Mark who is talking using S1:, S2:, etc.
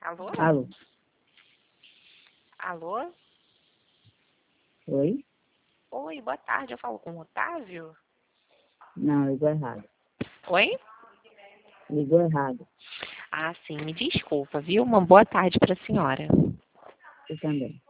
S1: Alô?
S2: Alô?
S1: Alô?
S2: Oi?
S1: Oi, boa tarde. Eu falo com o Otávio?
S2: Não, ligou errado.
S1: Oi?
S2: Ligou errado.
S1: Ah, sim. Me desculpa, viu? Uma boa tarde para a senhora.
S2: Eu também.